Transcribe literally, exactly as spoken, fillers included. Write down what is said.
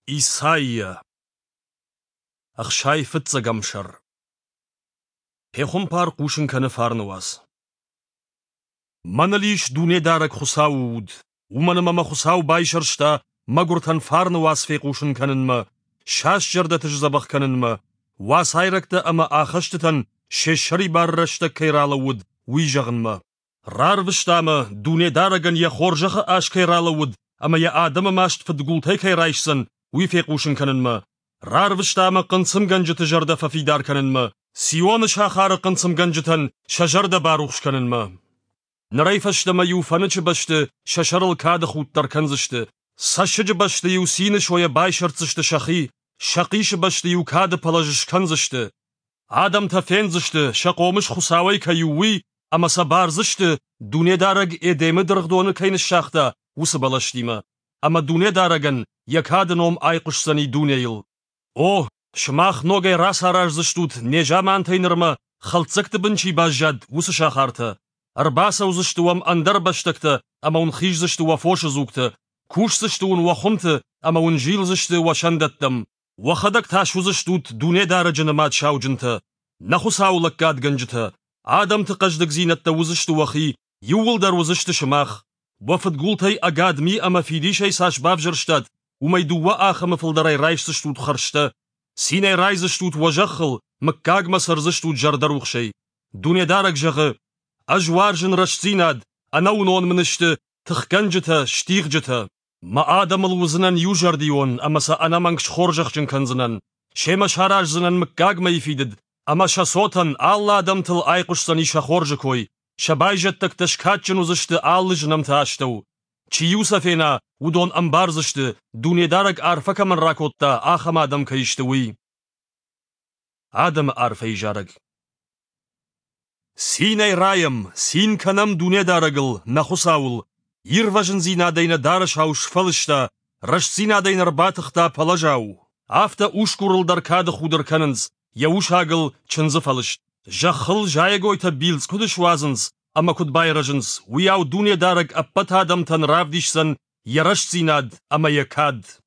إيسايا أخشاي فتزغمشر هيخم بار قوشن كان فارنواس منليش دوني دارك خساود ومن ماما خساو بايشرشتا مغورتان فارنواس في قوشن كانن ما شاش جردة تجزبخ كانن ما واسايركتا أما آخشتتن ششري باررشتا كيرالود ويجغن ما رارفشتاما دوني دارغن يا خورجخ آش كيرالود أما يا آدم ماشت فتقولتي كيرايشسن ويفيقوشن كانن ما رارفشتاما قنصم گنج تجرده ففيدار كانن ما سيوان شاخار قنصم گنجتن شجرده باروخش كانن ما نريفشتما يوفنچ بشت ششرل كاد خود در کنزشت سشج بشت يو سينش ويا بايشرتشت شخي شقيش بشت يو كاد پلجش کنزشت آدم تفنزشت شقومش خساوي كيووي اما سبارزشت دوني دارگ اديم درغدون كين شاختا وسبلشتيما اما دوني دارگن يكاد نوم ايقش سني دونيل اوه شماخ نوغي راس هرارزشتوت نجامان تينرما خلصكت بنشي باجاد وسشاخارتا أرباسا وزشتوام أندر بشتكتا أما ونخيج زشتو وفوش زوكتا كوش زشتو وخمتا أما ونجيل زشتو وشندتم وخدك تاش وزشتوت دوني دار جنمات شاوجنتا نخو ساولك قاد گنجتا آدم تقجدك زينتا وزشتو وخي يول در وزشت شماخ وفد قولتي أقاد مي أما في دي شي ساش بافجرشتاد وما يدوا آخم فلدري رايش زشتوت خرشتا سيني راي زشتوت وجخل مكاق مسر زشتوت جردر وخشي دوني دارك جغ أجوارجن رشتيناد أنا ونون منشت تخكنجتا شتيغجتا ما آدم الوزنان يوجرديون أما سا أنا منكش خورجخجن كنزنان شيما شاراج زنان مكاق ما يفيدد أما شا صوتن آل آدم تل آيقش سني شا خورجكوي شبايجتك تشكاتجن وزشت آل جنم تاشتو چي يوسفينا ودون أمبار زشت دوني دارك عارفك من راكوتا آخم آدم كيشتوي آدم عارفي جارك سيني رايم سين كنم دوني دارغل نخساول يرفجن زينا دين دارش هاوش فلشتا رش زينا دين رباتختا پلجاو آفتا اوشكورل در كاد خودر كننز يوش هاگل چنز فلشت جخل جايگوي تبيلز كدش وازنز اما كد بايرجنز وياو دوني دارغ اپت آدم تن راف ديشسن يرش زيناد اما يكاد